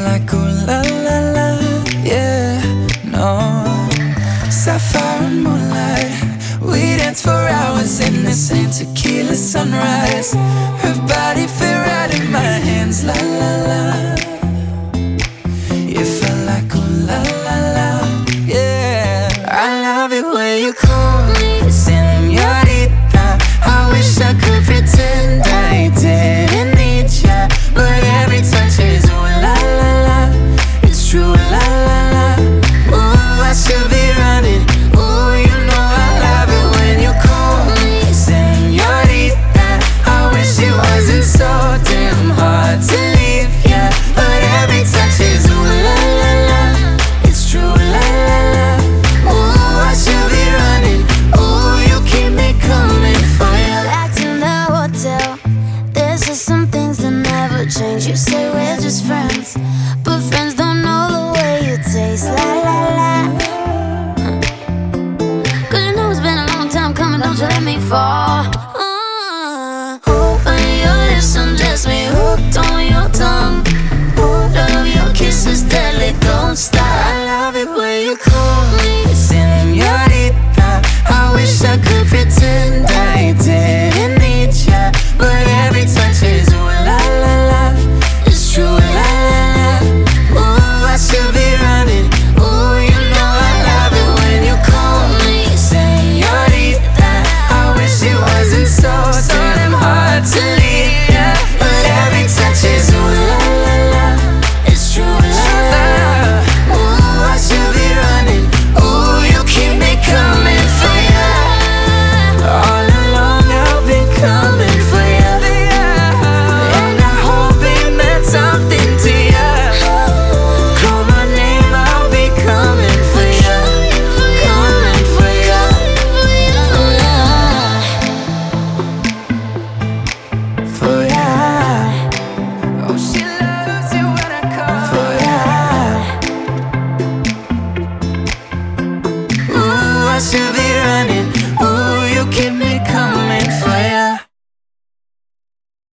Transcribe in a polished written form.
like ooh la la la, yeah, no. Sapphire and moonlight, we dance for hours in the same tequila sunrise. Her body fit right in my hands, la la la. You felt like ooh la la la, yeah. I love it when you call me señorita. I wish I could pretend I didn't need ya, but every touch is ooh la la la. It's true, la la la. Ooh, I should be running. Ooh, you know I love it when you call me señorita. I wish it wasn't so damn hard to leave ya, but every touch is ooh la la la. It's true, la la la. Ooh, I should be running. Ooh, you keep me coming for ya. Back to the hotel, there's just some things that never change. You say we're just friends, but friends don't know the way you taste. La la la. Cause you know it's been a long time coming, don't you let me fall. When your lips undress me, hooked on your tongue. Ooh, love your kisses deadly, don't stop. I love it when you call me señorita. I wish I could pretend I didn't need ya, but every touch is ooh la la la. It's true, la la la. Ooh, I should be running. Ooh, you know I love it when you call me señorita. I wish it wasn't so damn hard to leave ya, but every touch is ooh la la la. It's true, la la la. Ooh, I should be running. Ooh, you keep me coming for ya. All along I've been coming for ya, and I hope it meant something to ya. Call my name, I'll be coming for ya, coming for ya, for ya. Oh, she loves it when I call for ya. Ooh, I should be running.